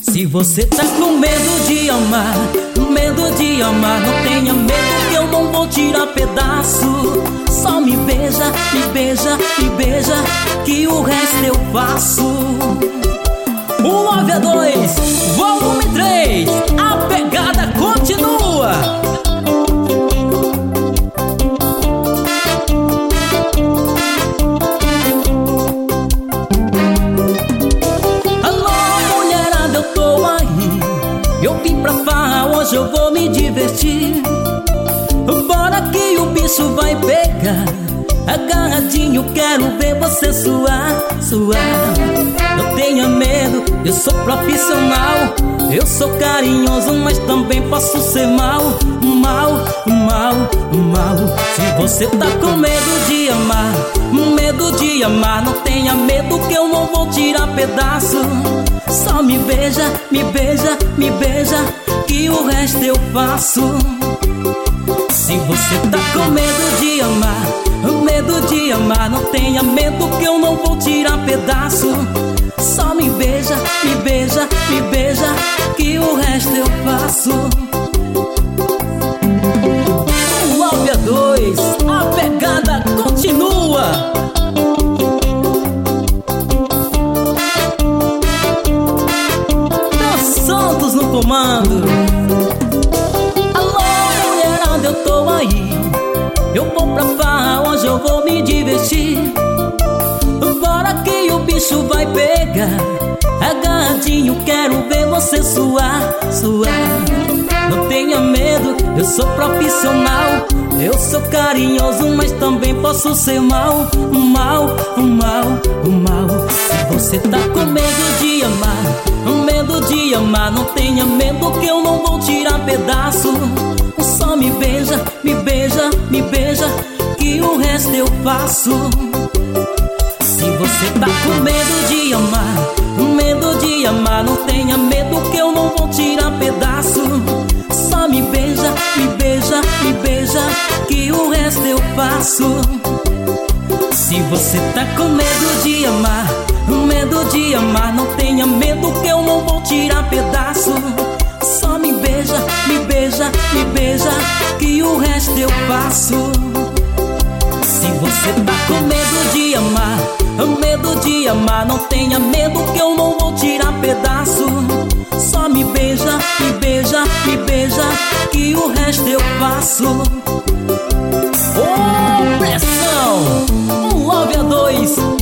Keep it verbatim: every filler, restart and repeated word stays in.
Se você tá com medo de amar, medo de amar, não tenha medo que eu não vou tirar pedaço. Só me beija, me beija, me beija, que o resto eu faço. O Love é dois, volume três, a pegada continua. Eu vim pra farra, hoje eu vou me divertir. Bora que o bicho vai pegar. Agarradinho, quero ver você suar, suar. Não tenha medo, eu sou profissional. Eu sou carinhoso, mas também posso ser mal, mal, mal, mal. Se você tá com medo de amar, medo de amar, não tenha medo que eu não vou tirar pedaço. Só me beija, me beija, me beija, que o resto eu faço. Se você tá com medo de amar, medo de amar, não tenha medo que eu não vou tirar pedaço. Só me beija, me beija, me beija, que o resto eu faço. O Love é dois, a pegada continua. Santos no comando. Alô, mulherada, eu tô aí. Eu vou pra farra, hoje eu vou me divertir. Bora que o bicho vai pegar. Agarradinho, quero ver você suar, suar. Não tenha medo, eu sou profissional. Eu sou carinhoso, mas também posso ser mal, mal, mal, mal. Se você tá com medo de amar, medo de amar, não tenha medo que eu não vou tirar pedaço. Só me beija, me beija, me beija, que o resto eu faço. Se você tá com medo de amar, medo de amar, não tenha medo que eu não vou tirar pedaço. Só me beija, me beija, me beija, que o resto eu faço. Se você tá com medo de amar, medo de amar, não tenha medo que eu não vou tirar pedaço. Só me beija, me beija, me beija, que o resto eu faço. Se você tá com medo de amar, medo de amar, não tenha medo que eu não vou tirar pedaço. Só me beija, me beija, me beija, que o resto eu faço. Oh, pressão! O Love é dois.